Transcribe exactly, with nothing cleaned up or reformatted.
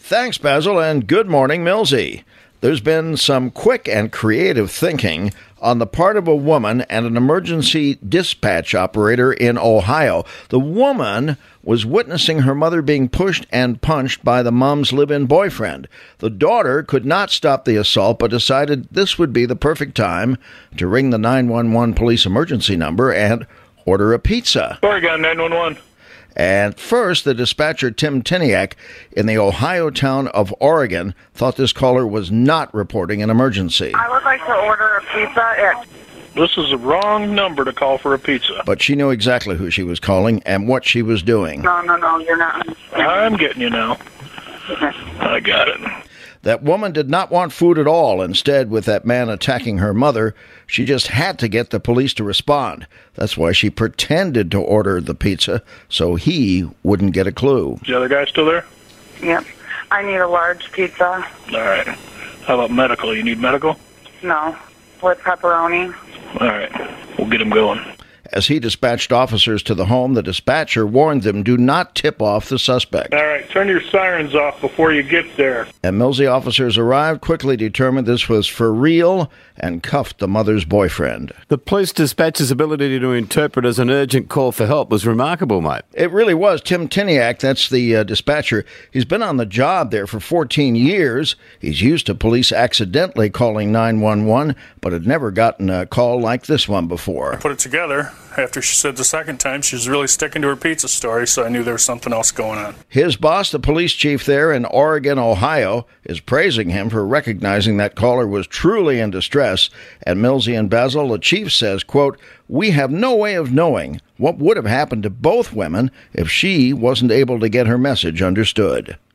Thanks, Basil, and good morning, Millsy. There's been some quick and creative thinking on the part of a woman and an emergency dispatch operator in Ohio. The woman was witnessing her mother being pushed and punched by the mom's live-in boyfriend. The daughter could not stop the assault, but decided this would be the perfect time to ring the nine one one police emergency number and order a pizza. Oregon nine one one. And first, the dispatcher, Tim Tiniak, in the Ohio town of Oregon, thought this caller was not reporting an emergency. I would like to order a pizza at... This is the wrong number to call for a pizza. But she knew exactly who she was calling and what she was doing. No, no, no, you're not. I'm getting you now. I got it. That woman did not want food at all. Instead, with that man attacking her mother, she just had to get the police to respond. That's why she pretended to order the pizza, so he wouldn't get a clue. Is the other guy still there? Yep. I need a large pizza. All right. How about medical? You need medical? No. With pepperoni. All right. We'll get him going. As he dispatched officers to the home, the dispatcher warned them, do not tip off the suspect. All right, turn your sirens off before you get there. And Millsy officers arrived, quickly determined this was for real, and cuffed the mother's boyfriend. The police dispatcher's ability to interpret as an urgent call for help was remarkable, mate. It really was. Tim Tiniak, that's the uh, dispatcher, he's been on the job there for fourteen years. He's used to police accidentally calling nine one one, but had never gotten a call like this one before. I put it together. After she said the second time, she was really sticking to her pizza story, so I knew there was something else going on. His boss, the police chief there in Oregon, Ohio, is praising him for recognizing that caller was truly in distress. And Millsy and Basil, the chief, says, quote, "We have no way of knowing what would have happened to both women if she wasn't able to get her message understood."